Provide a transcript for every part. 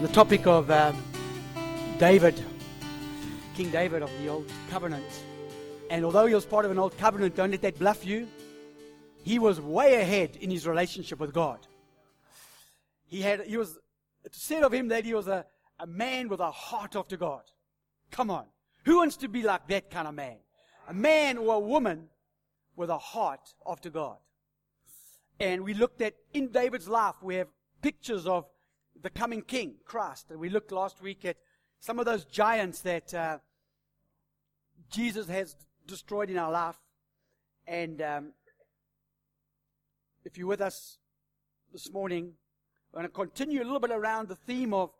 The topic of David, King David of the Old Covenant. And although he was part of an Old Covenant, don't let that bluff you. He was way ahead in his relationship with God. He was said of him that he was a man with a heart after God. Come on. Who wants to be like that kind of man? A man or a woman with a heart after God. And we looked at, in David's life, we have pictures of the coming king, Christ. And we looked last week at some of those giants that Jesus has destroyed in our life. And if you're with us this morning, we're going to continue a little bit around the theme of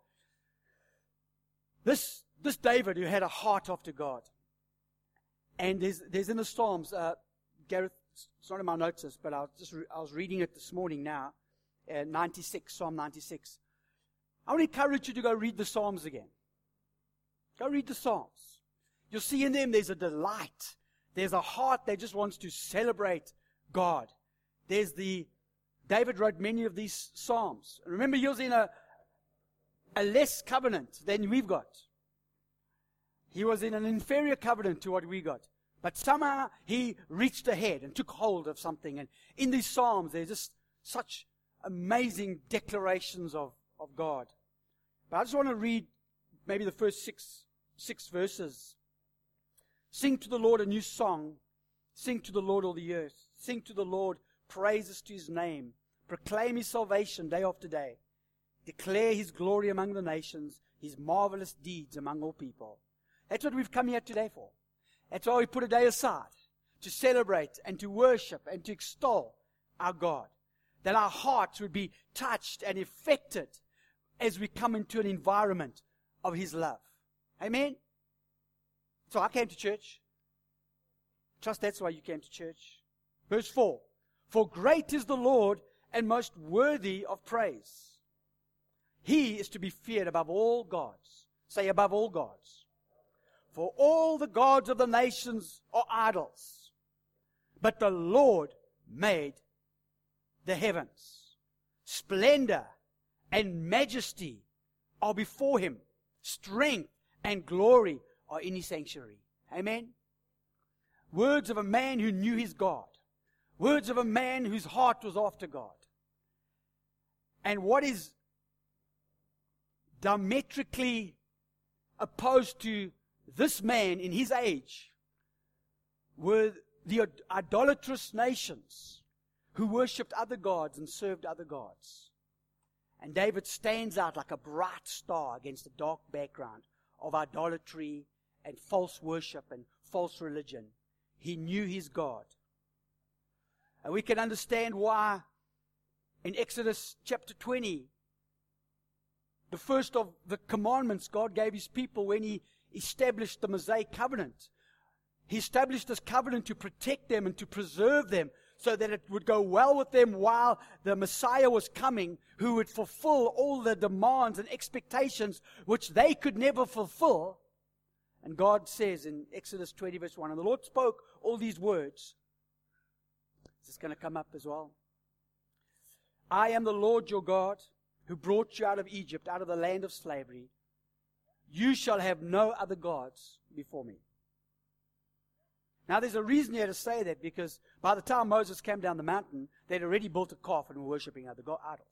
this David who had a heart after God. And there's in the Psalms, Gareth, it's not in my notes, but I was reading it this morning now, 96, Psalm 96. I want to encourage you to go read the Psalms again. Go read the Psalms. You'll see in them there's a delight. There's a heart that just wants to celebrate God. David wrote many of these Psalms. Remember, he was in a less covenant than we've got. He was in an inferior covenant to what we got. But somehow he reached ahead and took hold of something. And in these Psalms, there's just such amazing declarations of God. But I just want to read maybe the first six verses. Sing to the Lord a new song. Sing to the Lord all the earth. Sing to the Lord praises to his name. Proclaim his salvation day after day. Declare his glory among the nations, his marvelous deeds among all people. That's what we've come here today for. That's why we put a day aside to celebrate and to worship and to extol our God. That our hearts would be touched and affected as we come into an environment of his love. Amen? So I came to church. Trust that's why you came to church. Verse 4. For great is the Lord and most worthy of praise. He is to be feared above all gods. Say above all gods. For all the gods of the nations are idols. But the Lord made the heavens. Splendor and majesty are before him. Strength and glory are in his sanctuary. Amen? Words of a man who knew his God. Words of a man whose heart was after God. And what is diametrically opposed to this man in his age were the idolatrous nations who worshipped other gods and served other gods. And David stands out like a bright star against the dark background of idolatry and false worship and false religion. He knew his God. And we can understand why in Exodus chapter 20, the first of the commandments God gave his people when he established the Mosaic covenant. He established this covenant to protect them and to preserve them so that it would go well with them while the Messiah was coming, who would fulfill all the demands and expectations which they could never fulfill. And God says in Exodus 20 verse 1, and the Lord spoke all these words. Is this going to come up as well? I am the Lord your God, who brought you out of Egypt, out of the land of slavery. You shall have no other gods before me. Now there's a reason here to say that, because by the time Moses came down the mountain, they'd already built a calf and were worshipping other idols.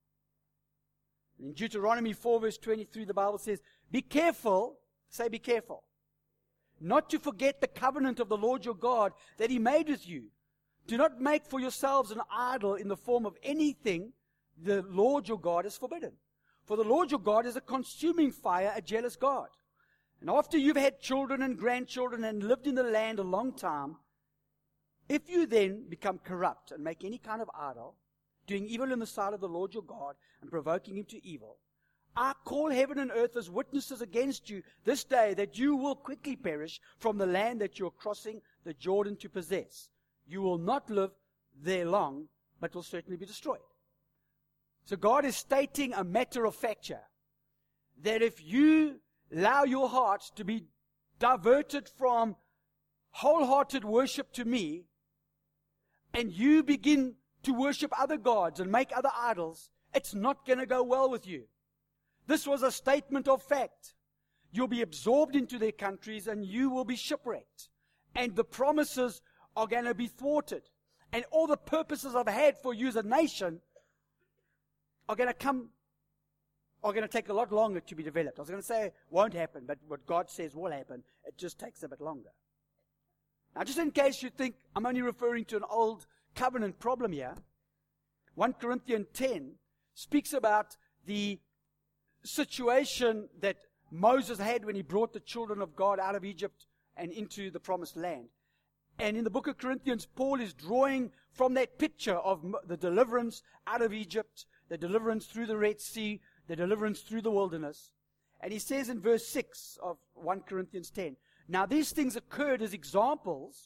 In Deuteronomy 4 verse 23, the Bible says, be careful, say be careful, not to forget the covenant of the Lord your God that he made with you. Do not make for yourselves an idol in the form of anything the Lord your God has forbidden. For the Lord your God is a consuming fire, a jealous God. And after you've had children and grandchildren and lived in the land a long time, if you then become corrupt and make any kind of idol, doing evil in the sight of the Lord your God and provoking him to evil, I call heaven and earth as witnesses against you this day that you will quickly perish from the land that you are crossing the Jordan to possess. You will not live there long, but will certainly be destroyed. So God is stating a matter of fact that if you allow your heart to be diverted from wholehearted worship to me, and you begin to worship other gods and make other idols, it's not going to go well with you. This was a statement of fact. You'll be absorbed into their countries and you will be shipwrecked. And the promises are going to be thwarted. And all the purposes I've had for you as a nation are going to take a lot longer to be developed. I was going to say it won't happen, but what God says will happen. It just takes a bit longer. Now, just in case you think I'm only referring to an old covenant problem here, 1 Corinthians 10 speaks about the situation that Moses had when he brought the children of God out of Egypt and into the promised land. And in the book of Corinthians, Paul is drawing from that picture of the deliverance out of Egypt, the deliverance through the Red Sea, the deliverance through the wilderness. And he says in verse 6 of 1 Corinthians 10, now these things occurred as examples,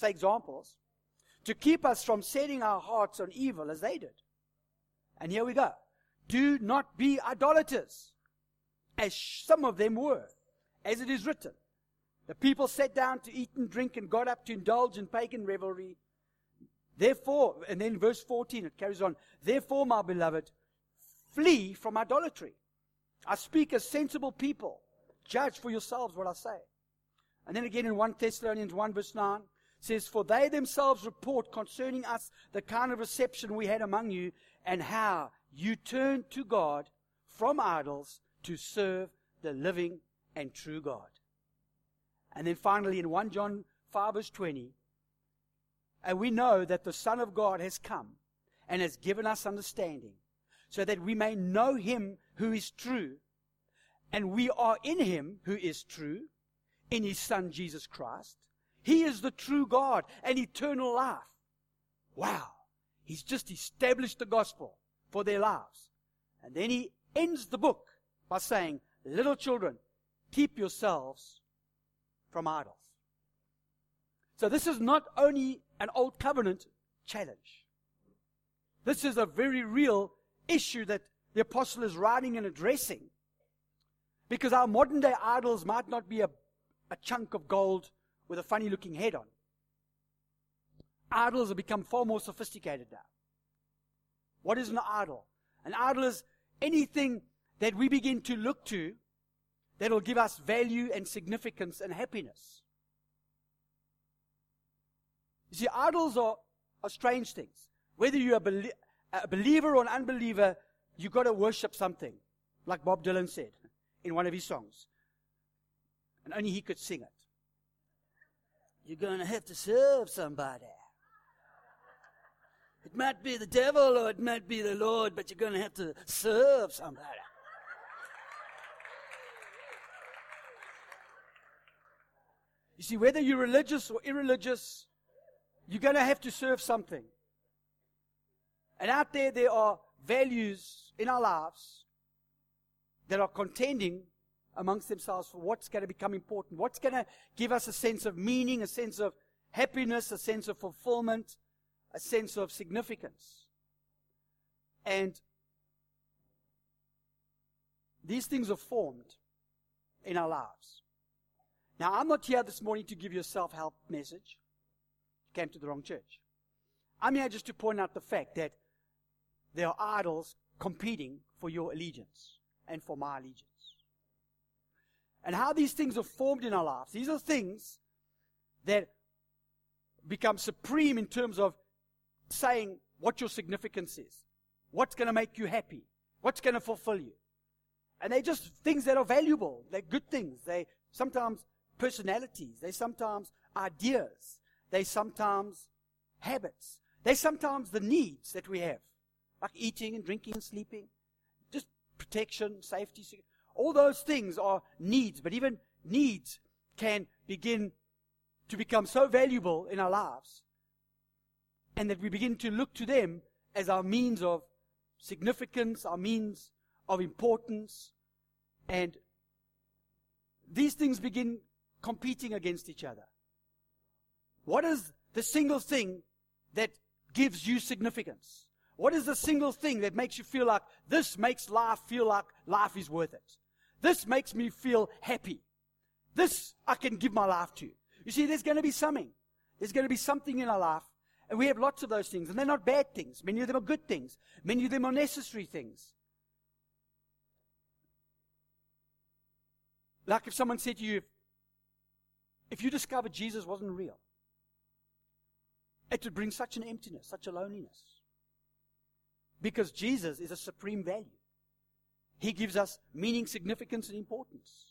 to keep us from setting our hearts on evil as they did. And here we go. Do not be idolaters, as some of them were, as it is written. The people sat down to eat and drink and got up to indulge in pagan revelry. Therefore, and then verse 14, it carries on, therefore, my beloved, flee from idolatry. I speak as sensible people. Judge for yourselves what I say. And then again in 1 Thessalonians 1 verse 9, says, for they themselves report concerning us the kind of reception we had among you, and how you turned to God from idols to serve the living and true God. And then finally in 1 John 5 verse 20, and we know that the Son of God has come and has given us understanding, so that we may know him who is true, and we are in him who is true, in his Son Jesus Christ. He is the true God and eternal life. Wow. He's just established the gospel for their lives. And then he ends the book by saying, little children, keep yourselves from idols. So this is not only an old covenant challenge. This is a very real issue that the apostle is writing and addressing. Because our modern day idols might not be a chunk of gold with a funny looking head on. Idols have become far more sophisticated now. What is an idol? An idol is anything that we begin to look to that will give us value and significance and happiness. You see, idols are strange things. Whether you're a believer or an unbeliever, you've got to worship something, like Bob Dylan said in one of his songs. And only he could sing it. You're going to have to serve somebody. It might be the devil or it might be the Lord, but you're going to have to serve somebody. You see, whether you're religious or irreligious, you're going to have to serve something. And out there are values in our lives that are contending amongst themselves for what's going to become important, what's going to give us a sense of meaning, a sense of happiness, a sense of fulfillment, a sense of significance. And these things are formed in our lives. Now, I'm not here this morning to give you a self-help message. You came to the wrong church. I'm here just to point out the fact that there are idols competing for your allegiance and for my allegiance. And how these things are formed in our lives. These are things that become supreme in terms of saying what your significance is. What's going to make you happy. What's going to fulfill you. And they're just things that are valuable. They're good things. They sometimes personalities. They sometimes ideas. They sometimes habits. They sometimes the needs that we have. Like eating and drinking and sleeping. Just protection, safety. All those things are needs. But even needs can begin to become so valuable in our lives. And that we begin to look to them as our means of significance, our means of importance. And these things begin competing against each other. What is the single thing that gives you significance? What is the single thing that makes you feel like this makes life feel like life is worth it? This makes me feel happy. This I can give my life to. You see, there's going to be something. There's going to be something in our life. And we have lots of those things. And they're not bad things. Many of them are good things. Many of them are necessary things. Like if someone said to you, if you discovered Jesus wasn't real, it would bring such an emptiness, such a loneliness. Because Jesus is a supreme value. He gives us meaning, significance, and importance.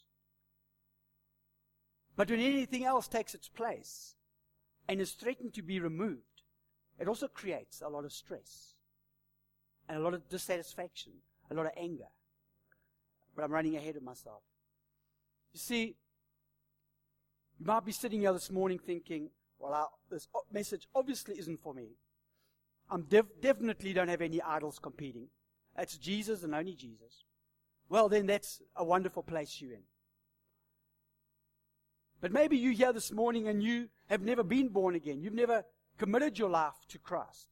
But when anything else takes its place and is threatened to be removed, it also creates a lot of stress and a lot of dissatisfaction, a lot of anger. But I'm running ahead of myself. You see, you might be sitting here this morning thinking, well, this message obviously isn't for me. I definitely don't have any idols competing. It's Jesus and only Jesus. Well, then that's a wonderful place you're in. But maybe you're here this morning and you have never been born again. You've never committed your life to Christ.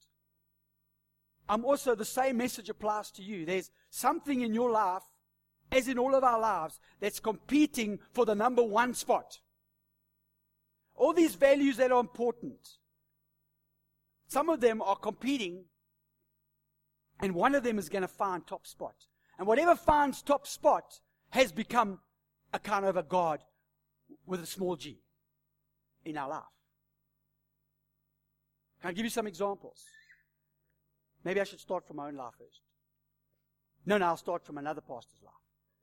The same message applies to you. There's something in your life, as in all of our lives, that's competing for the number one spot. All these values that are important, some of them are competing, and one of them is going to find top spot. And whatever finds top spot has become a kind of a God with a small g in our life. Can I give you some examples? Maybe I should start from my own life first. No, I'll start from another pastor's life.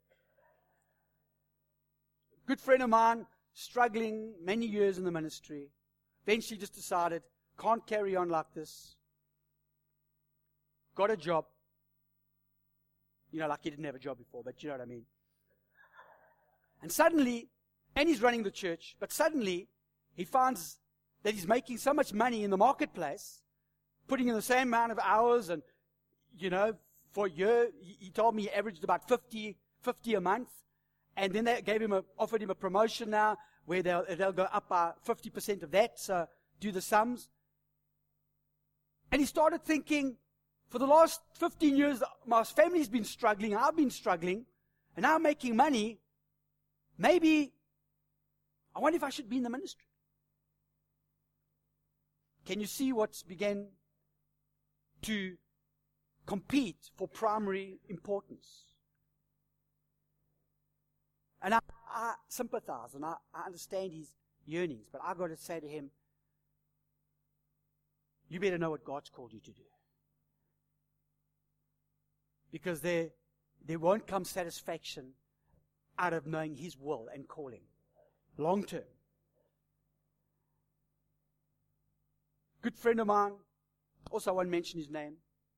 A good friend of mine, struggling many years in the ministry, eventually just decided, can't carry on like this. Got a job. Like he didn't have a job before, but you know what I mean. And suddenly, and he's running the church, but suddenly he finds that he's making so much money in the marketplace, putting in the same amount of hours, and, for a year, he told me he averaged about 50 a month, and then they offered him a promotion now, where they'll go up by 50% of that, so do the sums. And he started thinking, for the last 15 years, my family's been struggling, I've been struggling, and now I'm making money. Maybe, I wonder if I should be in the ministry. Can you see what's began to compete for primary importance? And I sympathize and I understand his yearnings, but I've got to say to him, you better know what God's called you to do. Because there won't come satisfaction out of knowing His will and calling. Long term. Good friend of mine, also I won't mention his name,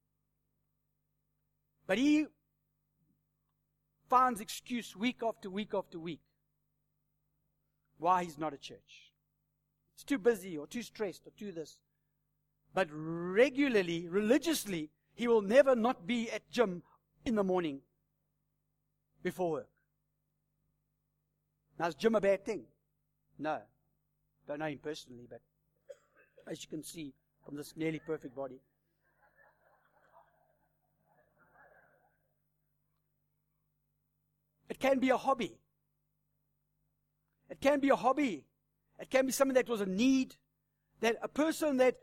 but he finds excuse week after week after week why he's not at church. It's too busy or too stressed or too this. But regularly, religiously, he will never not be at gym in the morning before work. Now, is gym a bad thing? No. Don't know him personally, but as you can see from this nearly perfect body. It can be a hobby. It can be a hobby. It can be something that was a need. That a person that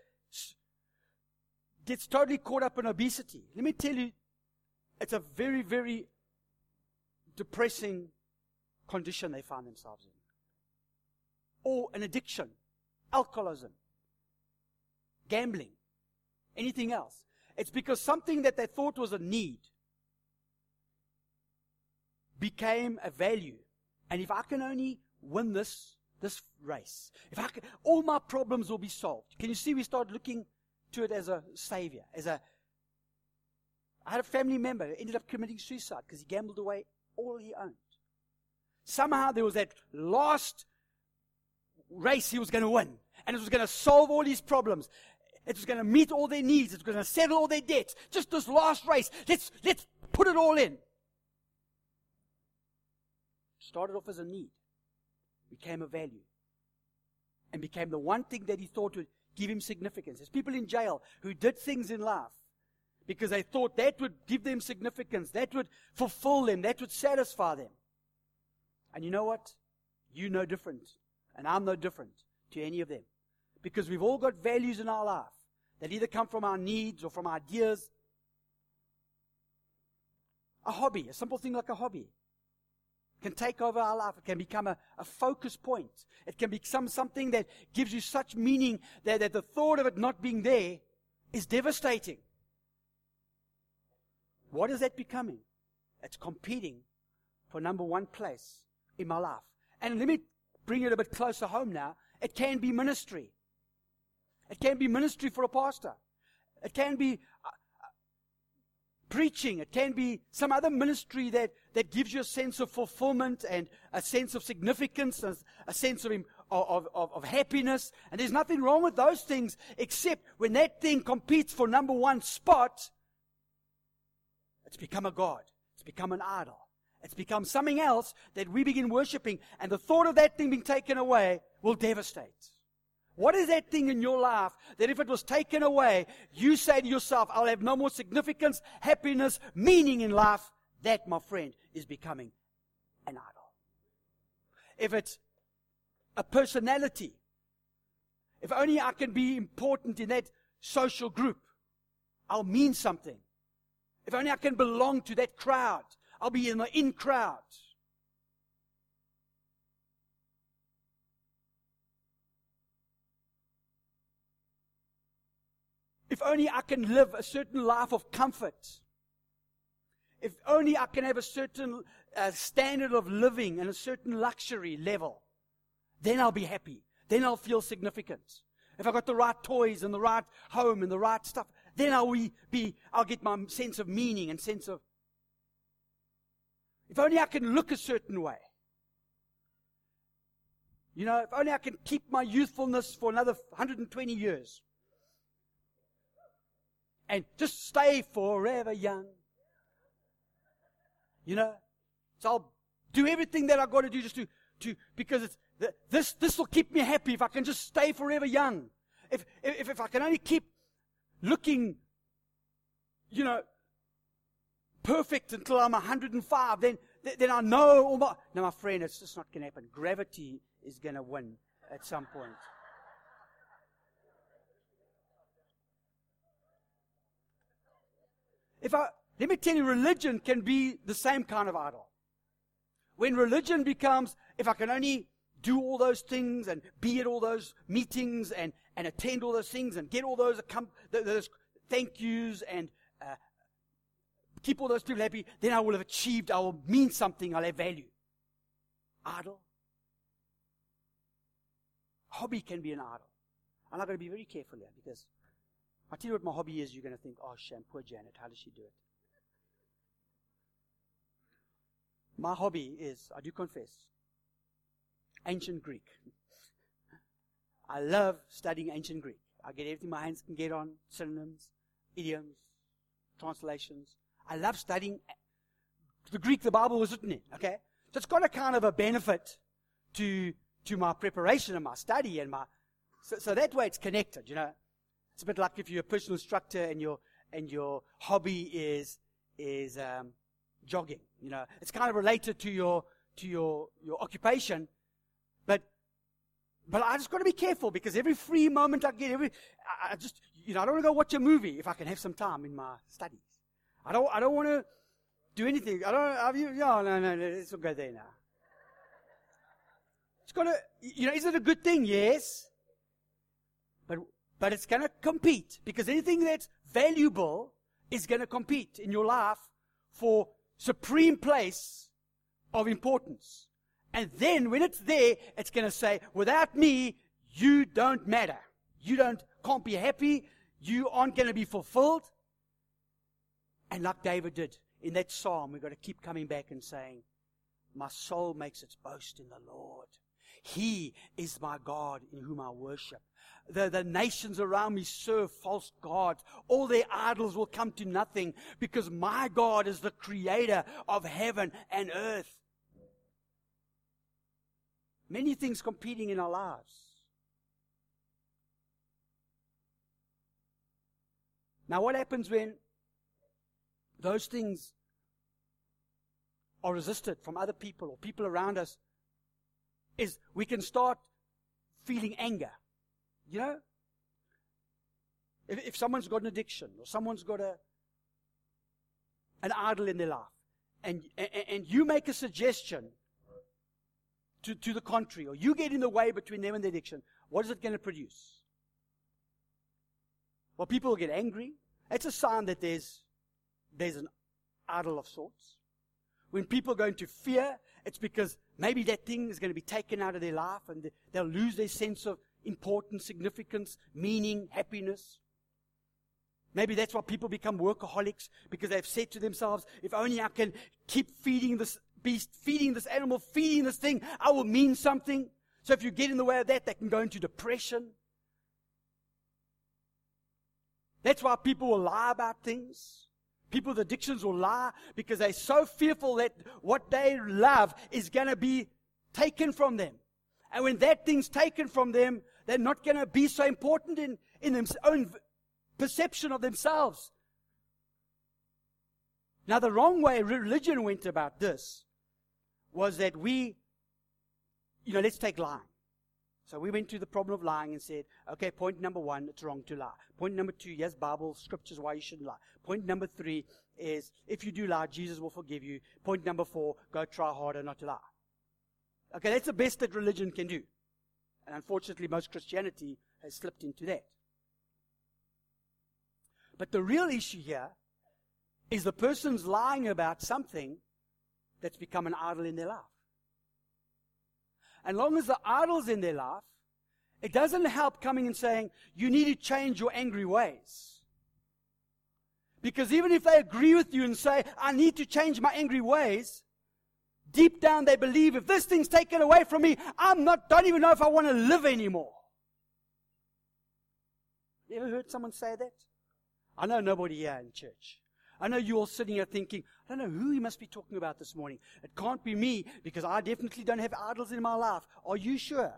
gets totally caught up in obesity. Let me tell you, it's a very, very depressing condition they find themselves in. Or an addiction, alcoholism, gambling, anything else. It's because something that they thought was a need became a value. And if I can only win this race, all my problems will be solved. Can you see we start looking to it as a savior, I had a family member who ended up committing suicide because he gambled away all he owned. Somehow there was that last race he was going to win, and it was going to solve all his problems. It was going to meet all their needs. It was going to settle all their debts. Just this last race. Let's put it all in. Started off as a need, became a value, and became the one thing that he thought would give him significance. There's people in jail who did things in life because they thought that would give them significance, that would fulfill them, that would satisfy them. And you know what? You're no different, and I'm no different to any of them. Because we've all got values in our life that either come from our needs or from ideas. A hobby, a simple thing like a hobby. can take over our life. It can become a focus point. It can become something that gives you such meaning that the thought of it not being there is devastating. What is that becoming? It's competing for number one place in my life. And let me bring it a bit closer home now. It can be ministry. It can be ministry for a pastor. It can be preaching. It can be some other ministry that gives you a sense of fulfillment and a sense of significance, a sense of happiness. And there's nothing wrong with those things, except when that thing competes for number one spot, it's become a god. It's become an idol. It's become something else that we begin worshiping, and the thought of that thing being taken away will devastate. What is that thing in your life that if it was taken away, you say to yourself, I'll have no more significance, happiness, meaning in life? That, my friend, is becoming an idol. If it's a personality, if only I can be important in that social group, I'll mean something. If only I can belong to that crowd, I'll be in the in crowd. If only I can live a certain life of comfort. If only I can have a certain standard of living and a certain luxury level, then I'll be happy. Then I'll feel significant. If I've got the right toys and the right home and the right stuff, then I'll get my sense of meaning and sense of... If only I can look a certain way. You know, if only I can keep my youthfulness for another 120 years. And just stay forever young. You know? So I'll do everything that I've got to do just to because it's this will keep me happy if I can just stay forever young. If I can only keep looking, you know, perfect until I'm 105, then I know all my... No, my friend, it's just not going to happen. Gravity is going to win at some point. Let me tell you, religion can be the same kind of idol. When religion becomes, if I can only do all those things and be at all those meetings and attend all those things and get all those thank yous and keep all those people happy, then I will have achieved, I will mean something, I'll have value. Idol. Hobby can be an idol. And I've got to be very careful here, because I'll tell you what my hobby is, you're going to think, oh, shame, poor Janet, how does she do it? My hobby is, I do confess, ancient Greek. I love studying ancient Greek. I get everything my hands can get on, synonyms, idioms, translations. I love studying the Greek the Bible was written in, okay? So it's got a kind of a benefit to my preparation and my study and so that way it's connected, you know. It's a bit like if you're a personal instructor and your hobby is jogging, you know. It's kind of related to your occupation, but I just got to be careful, because every free moment I get, I just, you know, I don't want to go watch a movie if I can have some time in my studies. I don't want to do anything. No, let's not go there now. It's got to, you know, is it a good thing? Yes. But it's going to compete, because anything that's valuable is going to compete in your life for supreme place of importance. And then when it's there, it's going to say, without me, you don't matter. You can't be happy. You aren't going to be fulfilled. And like David did in that psalm, we've got to keep coming back and saying, my soul makes its boast in the Lord. He is my God in whom I worship. The nations around me serve false gods. All their idols will come to nothing, because my God is the creator of heaven and earth. Many things competing in our lives. Now, what happens when those things are resisted from other people or people around us is we can start feeling anger. You know? If someone's got an addiction or someone's got an idol in their life, and you make a suggestion to the contrary, or you get in the way between them and the addiction, what is it going to produce? Well, people will get angry. It's a sign that there's an idol of sorts. When people go into fear, it's because maybe that thing is going to be taken out of their life and they'll lose their sense of importance, significance, meaning, happiness. Maybe that's why people become workaholics, because they've said to themselves, if only I can keep feeding this beast, feeding this animal, feeding this thing, I will mean something. So if you get in the way of that, they can go into depression. That's why people will lie about things. People with addictions will lie because they're so fearful that what they love is going to be taken from them. And when that thing's taken from them, they're not going to be so important in their own perception of themselves. Now, the wrong way religion went about this was that let's take lying. So we went to the problem of lying and said, okay, point number 1, it's wrong to lie. Point number 2, yes, Bible, scriptures, why you shouldn't lie. Point number 3 is, if you do lie, Jesus will forgive you. Point number 4, go try harder not to lie. Okay, that's the best that religion can do. And unfortunately, most Christianity has slipped into that. But the real issue here is the person's lying about something that's become an idol in their life. And long as the idol's in their life, it doesn't help coming and saying, you need to change your angry ways. Because even if they agree with you and say, I need to change my angry ways, deep down they believe, if this thing's taken away from me, don't even know if I want to live anymore. You ever heard someone say that? I know nobody here in church. I know you all sitting here thinking, I don't know who he must be talking about this morning. It can't be me, because I definitely don't have idols in my life. Are you sure?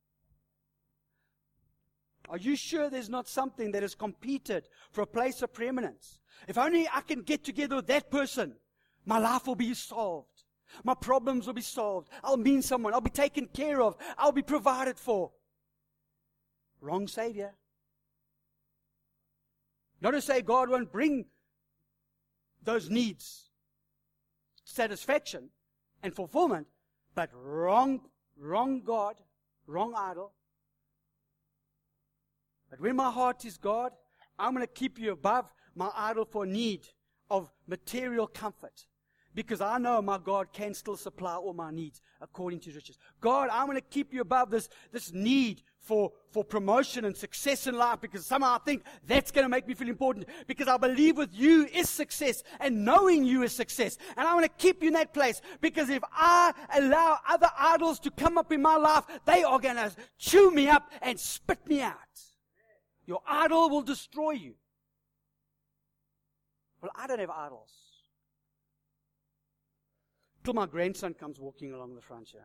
Are you sure there's not something that has competed for a place of preeminence? If only I can get together with that person, my life will be solved. My problems will be solved. I'll mean someone. I'll be taken care of. I'll be provided for. Wrong Savior. Not to say God won't bring those needs, satisfaction and fulfillment, but wrong God, wrong idol. But when my heart is God, I'm going to keep you above my idol for need of material comfort, because I know my God can still supply all my needs according to His riches. God, I'm going to keep you above this need for promotion and success in life, because somehow I think that's going to make me feel important, because I believe with you is success and knowing you is success. And I want to keep you in that place, because if I allow other idols to come up in my life, they are going to chew me up and spit me out. Your idol will destroy you. Well, I don't have idols. Till my grandson comes walking along the front here.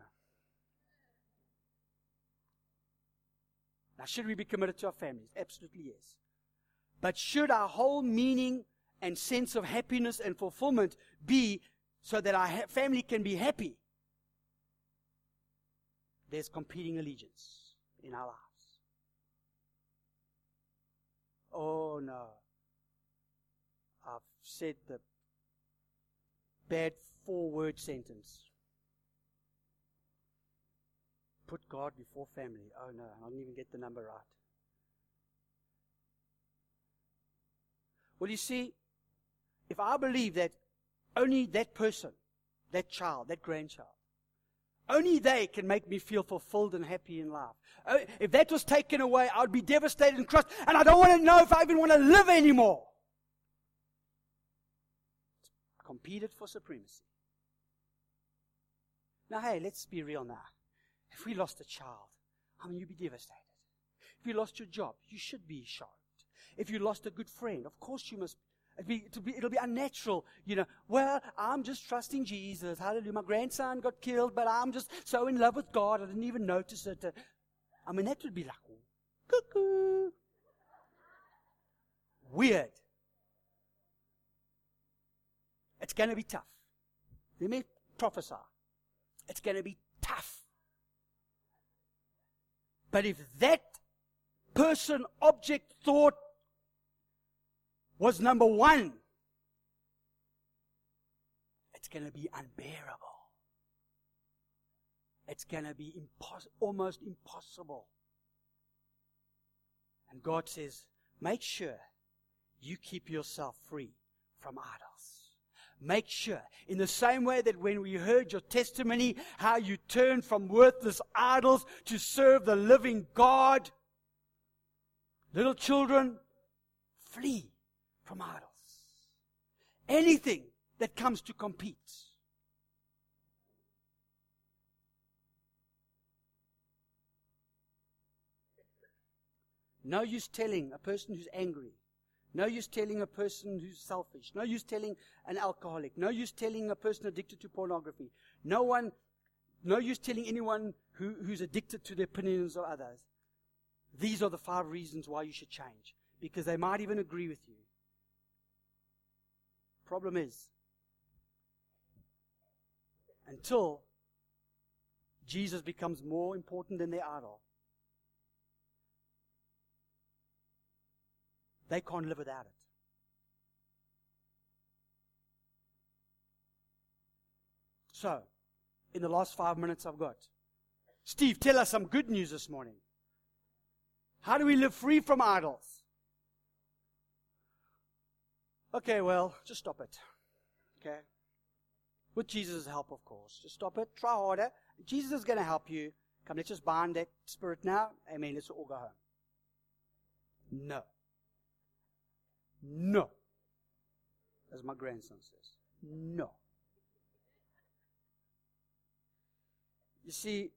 Now, should we be committed to our families? Absolutely yes. But should our whole meaning and sense of happiness and fulfillment be so that our family can be happy? There's competing allegiance in our lives. Oh no. I've said the bad 4-word sentence. Put God before family. Oh no, I didn't even get the number right. Well, you see, if I believe that only that person, that child, that grandchild, only they can make me feel fulfilled and happy in life. If that was taken away, I would be devastated and crushed, and I don't want to know if I even want to live anymore. It's competed for supremacy. Now, hey, let's be real now. If we lost a child, you'd be devastated. If you lost your job, you should be shocked. If you lost a good friend, of course you must. It'll be unnatural, Well, I'm just trusting Jesus. Hallelujah. My grandson got killed, but I'm just so in love with God, I didn't even notice it. That would be like, cuckoo. Weird. It's going to be tough. Let me prophesy. It's going to be tough. But if that person, object, thought was number 1, it's going to be unbearable. it's going to be almost impossible. And God says, make sure you keep yourself free from idols. Make sure, in the same way that when we heard your testimony, how you turned from worthless idols to serve the living God, little children, flee from idols. Anything that comes to compete. No use telling a person who's angry. No use telling a person who's selfish. No use telling an alcoholic. No use telling a person addicted to pornography. No use telling anyone who's addicted to the opinions of others. These are the 5 reasons why you should change. Because they might even agree with you. Problem is, until Jesus becomes more important than their idol, they can't live without it. So, in the last 5 minutes I've got, Steve, tell us some good news this morning. How do we live free from idols? Okay, well, just stop it. Okay? With Jesus' help, of course. Just stop it. Try harder. Jesus is going to help you. Come, let's just bind that spirit now. Amen. Let's all go home. No. No. As my grandson says. No. You see,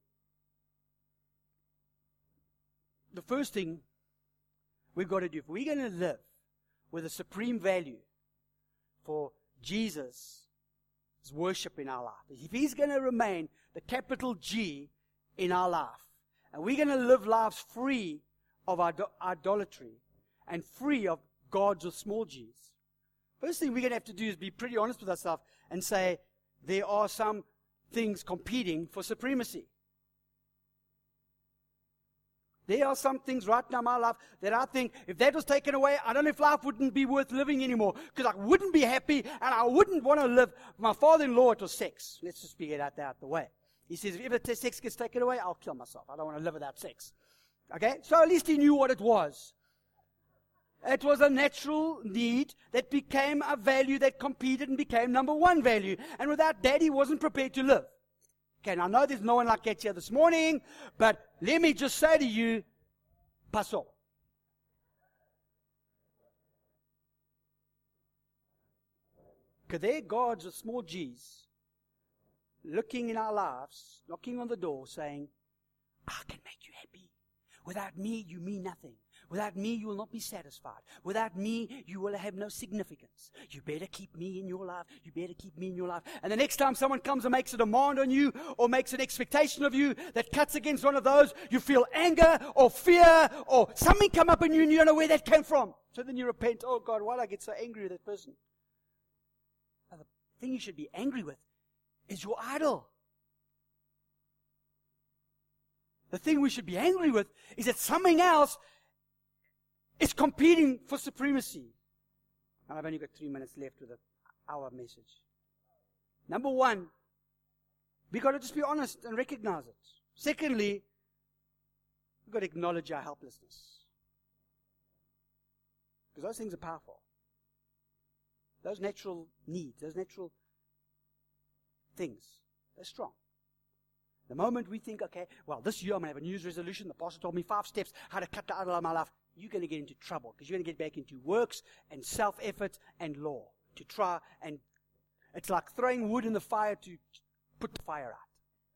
the first thing we've got to do, if we're going to live with a supreme value for Jesus' worship in our life, if He's going to remain the capital G in our life, and we're going to live lives free of idolatry and free of gods with small g's, first thing we're going to have to do is be pretty honest with ourselves and say there are some things competing for supremacy. There are some things right now in my life that I think if that was taken away, I don't know if life wouldn't be worth living anymore, because I wouldn't be happy and I wouldn't want to live. My father-in-law, it was sex. Let's just get that out the way. He says, if ever sex gets taken away, I'll kill myself. I don't want to live without sex. Okay? So at least he knew what it was. It was a natural need that became a value that competed and became number one value. And without that, he wasn't prepared to live. Okay, now I know there's no one like that here this morning, but let me just say to you, pass on. Because they're gods with small g's, looking in our lives, knocking on the door, saying, I can make you happy. Without me, you mean nothing. Without me, you will not be satisfied. Without me, you will have no significance. You better keep me in your life. You better keep me in your life. And the next time someone comes and makes a demand on you or makes an expectation of you that cuts against one of those, you feel anger or fear or something come up in you and you don't know where that came from. So then you repent. Oh God, why did I get so angry with that person? Now, the thing you should be angry with is your idol. The thing we should be angry with is that something else is competing for supremacy. And I've only got 3 minutes left with our message. Number one, we've got to just be honest and recognize it. Secondly, we've got to acknowledge our helplessness. Because those things are powerful. Those natural needs, those natural things, they're strong. The moment we think, okay, well, this year I'm going to have a New Year's resolution. The pastor told me 5 steps how to cut the idol out of my life. You're going to get into trouble because you're going to get back into works and self-effort and law to try. And it's like throwing wood in the fire to put the fire out.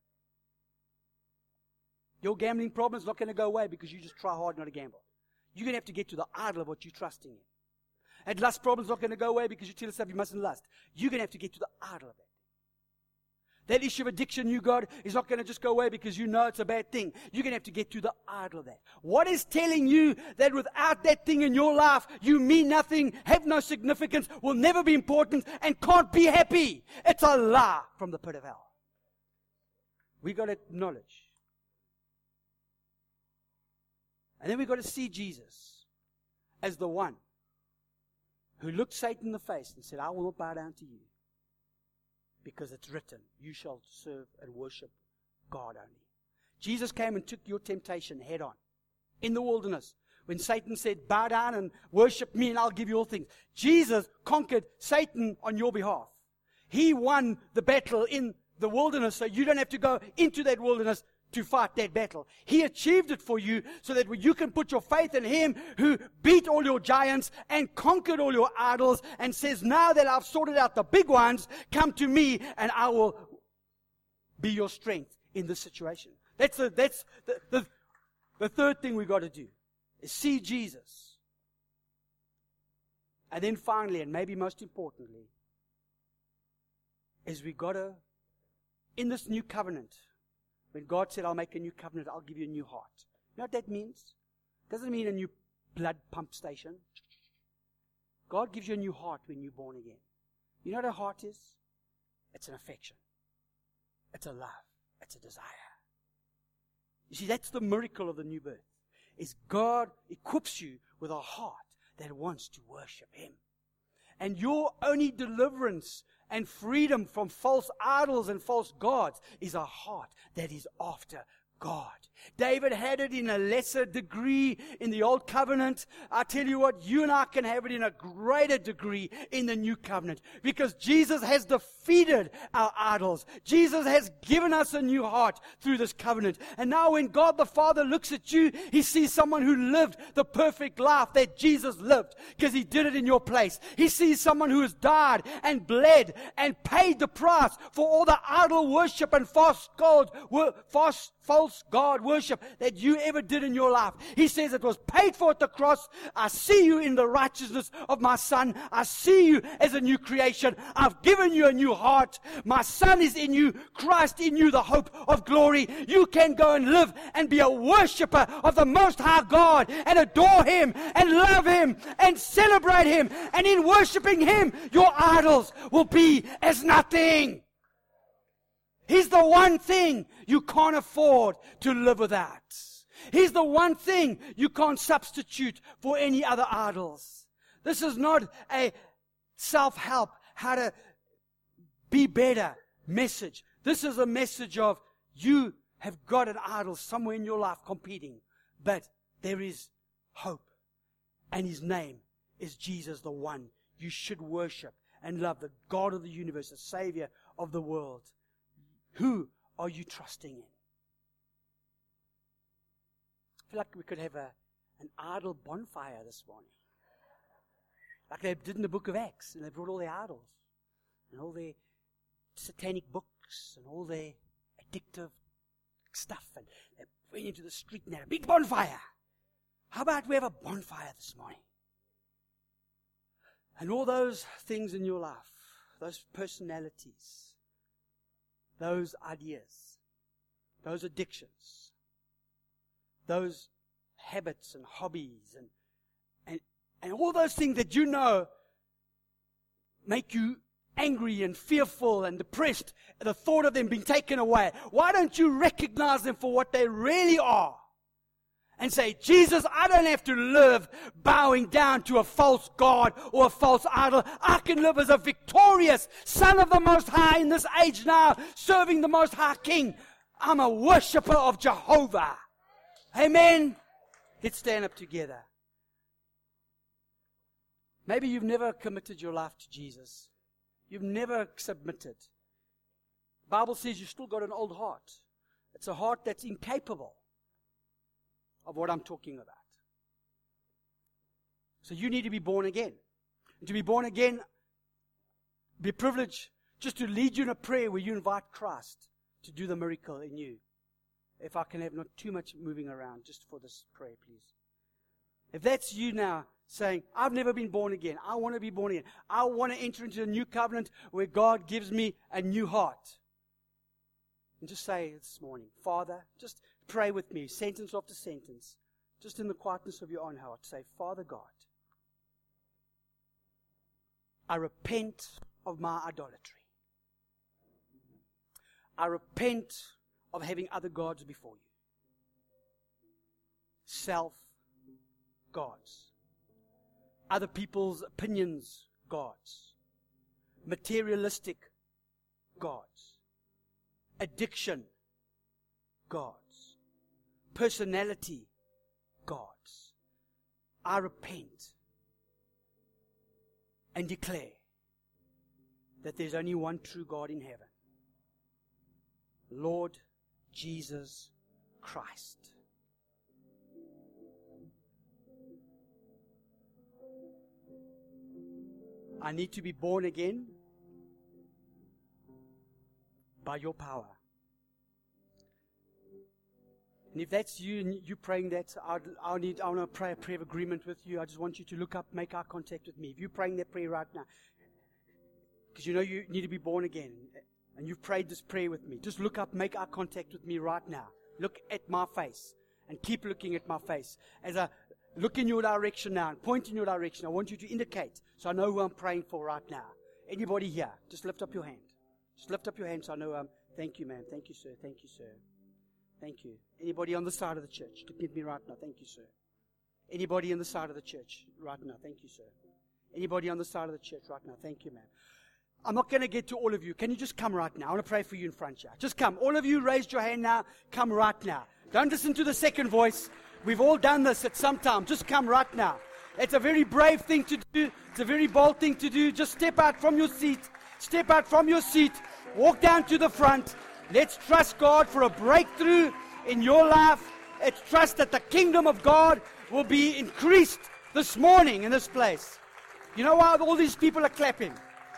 Your gambling problem is not going to go away because you just try hard not to gamble. You're going to have to get to the idol of what you're trusting in. And lust problem is not going to go away because you tell yourself you mustn't lust. You're going to have to get to the idol of it. That issue of addiction you got is not going to just go away because you know it's a bad thing. You're going to have to get to the idol of that. What is telling you that without that thing in your life, you mean nothing, have no significance, will never be important, and can't be happy? It's a lie from the pit of hell. We've got to acknowledge. And then we've got to see Jesus as the one who looked Satan in the face and said, I will not bow down to you. Because it's written, you shall serve and worship God only. Jesus came and took your temptation head on in the wilderness. When Satan said, bow down and worship me and I'll give you all things. Jesus conquered Satan on your behalf. He won the battle in the wilderness, so you don't have to go into that wilderness to fight that battle. He achieved it for you so that you can put your faith in Him who beat all your giants and conquered all your idols and says, now that I've sorted out the big ones, come to me and I will be your strength in this situation. That's the third thing we've got to do. See Jesus. And then finally, and maybe most importantly, is we got to, in this new covenant, when God said, I'll make a new covenant, I'll give you a new heart. You know what that means? It doesn't mean a new blood pump station. God gives you a new heart when you're born again. You know what a heart is? It's an affection. It's a love. It's a desire. You see, that's the miracle of the new birth. Is God equips you with a heart that wants to worship Him. And your only deliverance and freedom from false idols and false gods is a heart that is after God. David had it in a lesser degree in the old covenant. I tell you what, you and I can have it in a greater degree in the new covenant, because Jesus has defeated our idols. Jesus has given us a new heart through this covenant. And now when God the Father looks at you, He sees someone who lived the perfect life that Jesus lived, because He did it in your place. He sees someone who has died and bled and paid the price for all the idol worship and false God worship that you ever did in your life. He says it was paid for at the cross. I see you in the righteousness of my Son. I see you as a new creation. I've given you a new heart. My Son is in you, Christ in you, the hope of glory. You can go and live and be a worshiper of the Most High God and adore Him and love Him and celebrate Him. And in worshiping Him, your idols will be as nothing. He's the one thing you can't afford to live without. He's the one thing you can't substitute for any other idols. This is not a self-help, how to be better message. This is a message of you have got an idol somewhere in your life competing, but there is hope. And His name is Jesus, the one you should worship and love, the God of the universe, the Savior of the world. Who are you trusting in? I feel like we could have an idol bonfire this morning. Like they did in the book of Acts. And they brought all their idols. And all their satanic books. And all their addictive stuff. And they went into the street and had a big bonfire. How about we have a bonfire this morning? And all those things in your life. Those personalities. Those ideas, those addictions, those habits and hobbies and all those things that you know make you angry and fearful and depressed at the thought of them being taken away. Why don't you recognize them for what they really are? And say, Jesus, I don't have to live bowing down to a false god or a false idol. I can live as a victorious Son of the Most High in this age now, serving the Most High King. I'm a worshiper of Jehovah. Amen. Let's stand up together. Maybe you've never committed your life to Jesus. You've never submitted. The Bible says you've still got an old heart. It's a heart that's incapable of what I'm talking about. So you need to be born again. And to be born again, be privileged just to lead you in a prayer where you invite Christ to do the miracle in you. If I can have not too much moving around just for this prayer, please. If that's you now saying, I've never been born again. I want to be born again. I want to enter into a new covenant where God gives me a new heart. And just say this morning, Father, just pray with me, sentence after sentence, just in the quietness of your own heart. Say, Father God, I repent of my idolatry. I repent of having other gods before you. Self-gods. Other people's opinions, gods. Materialistic gods. Addiction, gods, personality gods. I repent and declare that there's only one true God in heaven, Lord Jesus Christ. I need to be born again by your power. And if that's you and you're praying that, I want to pray a prayer of agreement with you. I just want you to look up, make eye contact with me. If you're praying that prayer right now, because you know you need to be born again, and you've prayed this prayer with me, just look up, make eye contact with me right now. Look at my face, and keep looking at my face. As I look in your direction now and point in your direction, I want you to indicate so I know who I'm praying for right now. Anybody here, just lift up your hand. Just lift up your hand so I know. Thank you, ma'am. Thank you, sir. Thank you, sir. Thank you. Anybody on the side of the church? Look at me right now. Thank you, sir. Anybody on the side of the church right now? Thank you, sir. Anybody on the side of the church right now? Thank you, ma'am. I'm not going to get to all of you. Can you just come right now? I want to pray for you in front here. Just come. All of you raised your hand now. Come right now. Don't listen to the second voice. We've all done this at some time. Just come right now. It's a very brave thing to do. It's a very bold thing to do. Just step out from your seat. Step out from your seat. Walk down to the front. Let's trust God for a breakthrough in your life. Let's trust that the kingdom of God will be increased this morning in this place. You know why all these people are clapping?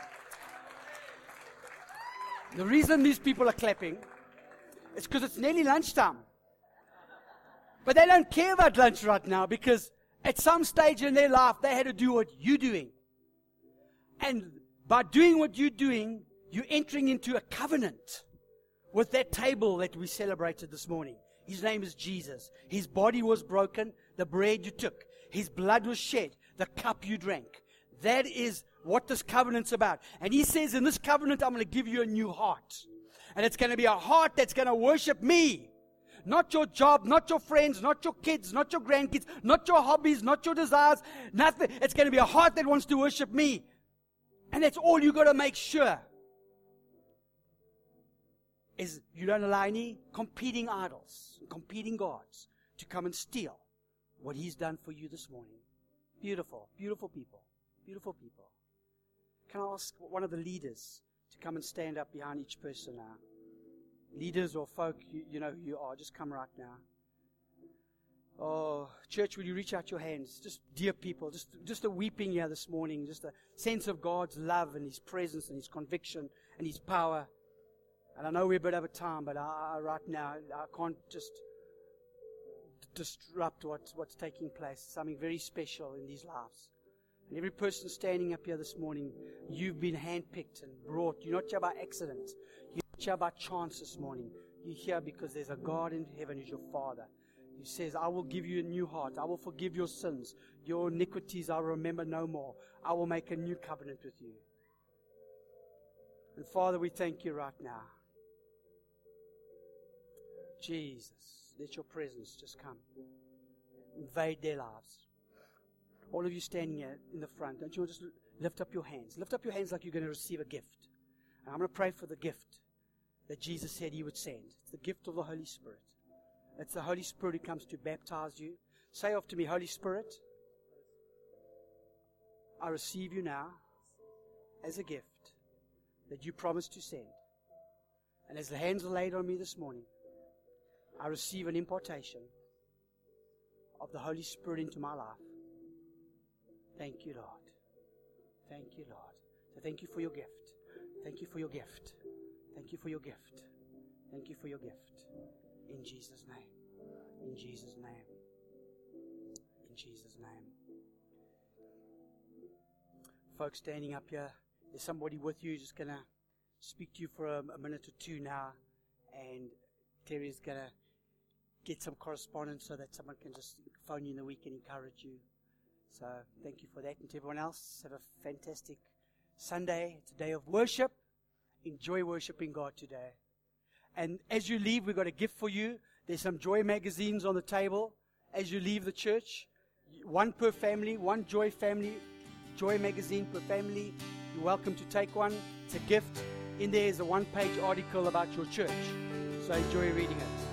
The reason these people are clapping is because it's nearly lunchtime. But they don't care about lunch right now because at some stage in their life they had to do what you're doing. And by doing what you're doing, you're entering into a covenant with that table that we celebrated this morning. His name is Jesus. His body was broken, the bread you took. His blood was shed, the cup you drank. That is what this covenant's about. And he says, in this covenant, I'm going to give you a new heart. And it's going to be a heart that's going to worship me. Not your job, not your friends, not your kids, not your grandkids, not your hobbies, not your desires, nothing. It's going to be a heart that wants to worship me. And that's all you got to make sure. Is you don't allow any competing idols, competing gods to come and steal what he's done for you this morning. Beautiful, beautiful people. Beautiful people. Can I ask one of the leaders to come and stand up behind each person now? Leaders or folk, you know who you are. Just come right now. Oh, church, will you reach out your hands? Just dear people, just a weeping here this morning. Just a sense of God's love and His presence and His conviction and His power. And I know we're a bit over time, but right now, I can't just disrupt what's taking place. Something very special in these lives. And every person standing up here this morning, you've been handpicked and brought. You're not here by accident. You're not here by chance this morning. You're here because there's a God in heaven who's your Father. He says, I will give you a new heart. I will forgive your sins. Your iniquities I will remember no more. I will make a new covenant with you. And Father, we thank you right now. Jesus, let your presence just come. Invade their lives. All of you standing here in the front, don't you want to just lift up your hands? Lift up your hands like you're going to receive a gift. And I'm going to pray for the gift that Jesus said He would send. It's the gift of the Holy Spirit. It's the Holy Spirit who comes to baptize you. Say after me, Holy Spirit, I receive you now as a gift that you promised to send. And as the hands are laid on me this morning, I receive an impartation of the Holy Spirit into my life. Thank you, Lord. Thank you, Lord. So thank you for your gift. Thank you for your gift. Thank you for your gift. Thank you for your gift. In Jesus' name. In Jesus' name. In Jesus' name. Folks standing up here, there's somebody with you who's just going to speak to you for a minute or two now. And Terry's going to get some correspondence so that someone can just phone you in the week and encourage you. So thank you for that. And to everyone else, have a fantastic Sunday. It's a day of worship. Enjoy worshiping God today. And as you leave, we've got a gift for you. There's some Joy magazines on the table. As you leave the church, one per family, one Joy magazine per family. You're welcome to take one. It's a gift. In there is a one-page article about your church. So enjoy reading it.